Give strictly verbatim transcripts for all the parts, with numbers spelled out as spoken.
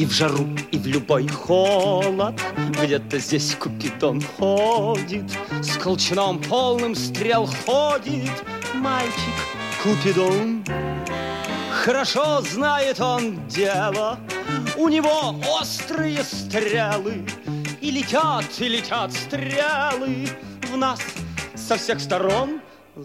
И в жару, и в любой холод где-то здесь Купидон ходит, с колчаном полным стрел ходит мальчик Купидон. Хорошо знает он дело, у него острые стрелы, и летят, и летят стрелы в нас со всех сторон.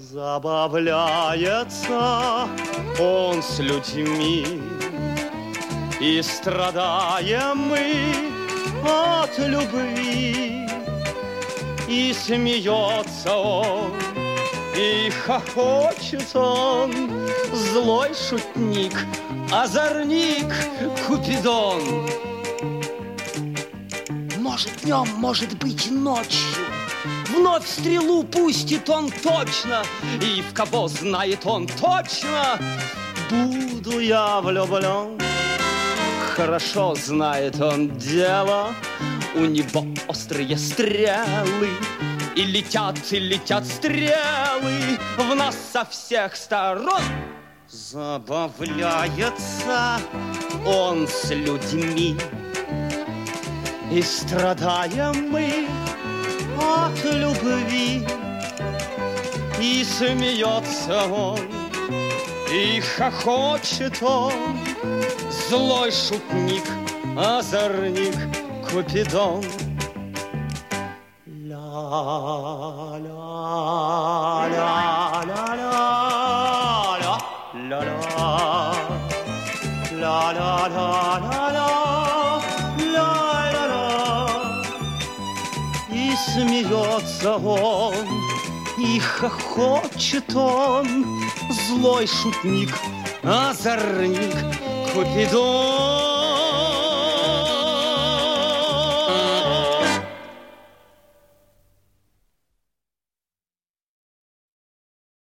Забавляется он с людьми, и страдаем мы от любви. И смеется он, и хохочет он, злой шутник, озорник Купидон. Может днем, может быть ночью, вновь стрелу пустит он точно, и в кого знает он точно, буду я влюблен. Хорошо знает он дело, у него острые стрелы, и летят, и летят стрелы в нас со всех сторон. Забавляется он с людьми, и страдаем мы от любви. И смеется он, и хохочет он, злой шутник, озорник Купидон. И смеется он, и хохочет он, злой шутник, озорник Купидон.